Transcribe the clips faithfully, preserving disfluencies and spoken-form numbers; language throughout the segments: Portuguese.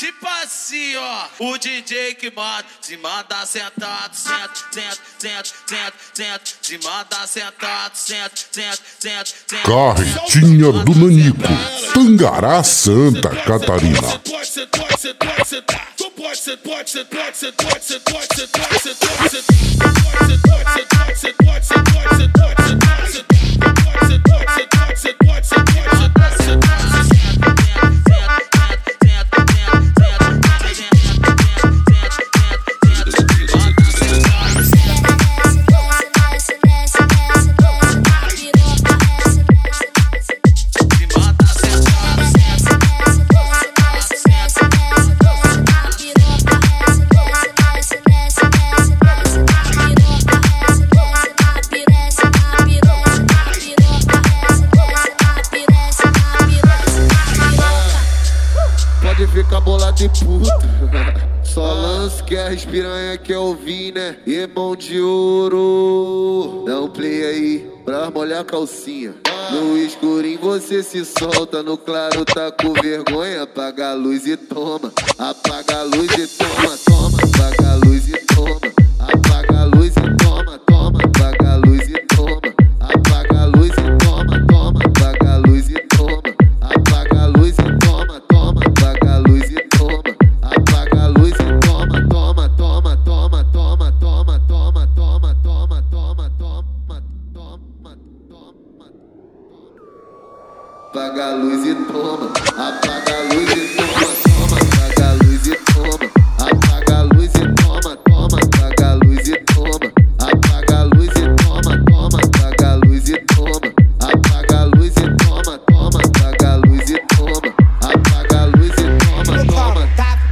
Tipo assim, ó, o D J que manda, te manda sentado, senta, senta, senta, senta, senta, te manda sentado, senta, senta, senta, senta. Carretinha do Nanico, Tangará, Santa Catarina. Fica bolado e puta. Só lance que as piranha quer ouvir, né? E mão de ouro. Dá um play aí pra molhar a calcinha. No escurinho você se solta, no claro tá com vergonha. Apaga a luz e toma. Apaga a luz e toma, toma. Apaga a luz e toma. Apaga a luz e toma, toma. Apaga a luz e toma. Apaga a luz e toma, toma. Apaga a luz e toma. Apaga a luz e toma, toma. Apaga a luz e toma. Apaga a luz e toma, toma, toma, toma, toma, toma, toma, toma, toma, toma, toma, toma, toma. Apaga a luz e toma. Apaga a luz e toma, toma. Apaga a luz e toma. Apaga a luz e toma, toma. Apaga a luz e toma. Apaga a luz e toma, toma. Apaga a luz e toma. Apaga a luz e toma, toma. Apaga a luz e toma. Apaga a luz e toma, toma.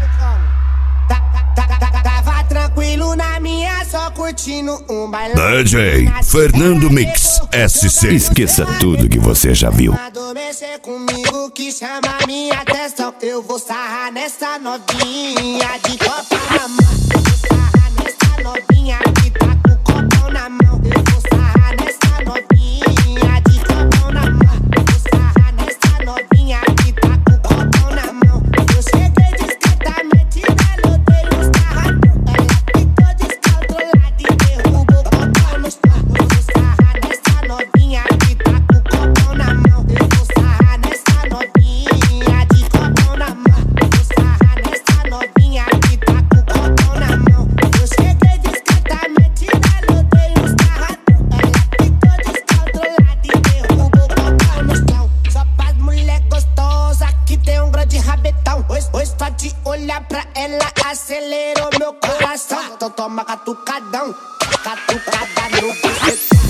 Tava tranquilo na minha, só curtindo um bailão. D J Fernando Mix S C. Esqueça tudo que você já viu. Mexer comigo que chama minha atenção. Eu vou sarrar nessa novinha de copa na mão. Eu vou sarrar nessa novinha que tá com o copão na mão. Eu vou sarrar nessa novinha de copão na mão. Eu vou sarrar nessa novinha que tá com o copão na mão. Eu cheguei discretamente, ela odeia os carradão. Ela ficou descontrolada e derrubou o copão no chão. Eu vou sarrar nessa novinha que tá com o copão na mão. Eu vou sarrar nessa novinha de copão na mão. Eu vou sarrar nessa novinha que tá com o copão na mão. Eu cheguei discretamente, ela odeia os carradão. Ela ficou descontrolada e derrubou o copão no chão. Só pras mulher gostosa que tem um grande rabetão. Hoje, hoje só de olhar pra ela acelerou meu coração. Então toma catucadão, catucada no bucetão.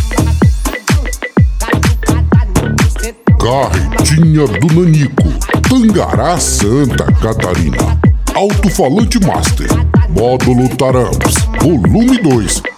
Catucada no bucetão. Carretinha do Nanico, Tangará, Santa Catarina. Alto-falante Master, módulo Taramps, volume dois.